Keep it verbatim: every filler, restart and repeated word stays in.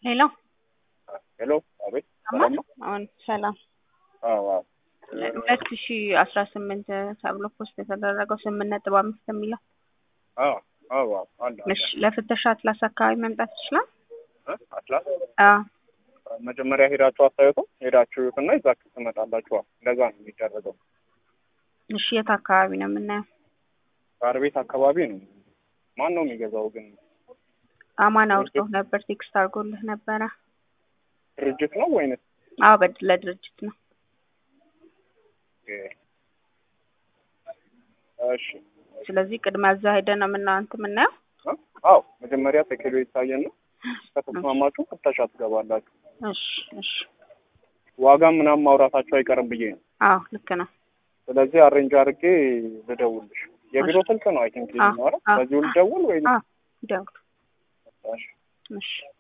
ሄሎ ሄሎ አቤት አማ ሰላም ነው? አሁን ሰላም አዎ አዎ ሁለት ሺህ አስራ ስምንት ተብሎ ፖስት የተደረገው ስምንት ነጥብ አምስት የሚለው አዎ አዎ አዎ አንድ እሺ ለፍተሻ አትላስ አካባቢ መምጣት ይችላል? እ አትላስ አዎ መጀመሪያ ሄዳችሁ አታዩቱ ሄዳችሁ እና ይዛችሁ ትመጣላችሁ እንደዛ ነው የሚደረገው። እሺ የት አካባቢ ነው የምናየው? ሳር ቤት አካባቢ ነው። ማን ነው የሚገዛው ግን? አማን አውርቶ ነበር ቴክስት አድርጎልህ ነበረ። ድርጅት ነው ወይንስ? አዎ በድለ ድርጅት ነው። እሺ ስለዚህ ቅድመ እዛ ሄደን ነው ምና አንተ ምናየው? አዎ መጀመሪያ ተከሎ ይታየና ከተስማማችሁ ፍተሻ ትገባላችሁ። እሺ እሺ ዋጋ ምናምን ማውራታችሁ አይቀርም ብዬ ነው። አዎ ልክ ነው። ስለዚህ አሬንጅ አድርጌ ልደውልሽ። የቢሮ ስልክ ነው አይ ቲንክ ነው አይደል? በዚሁ ልደውል ወይ? አዎ ደውል። እሺ እሺ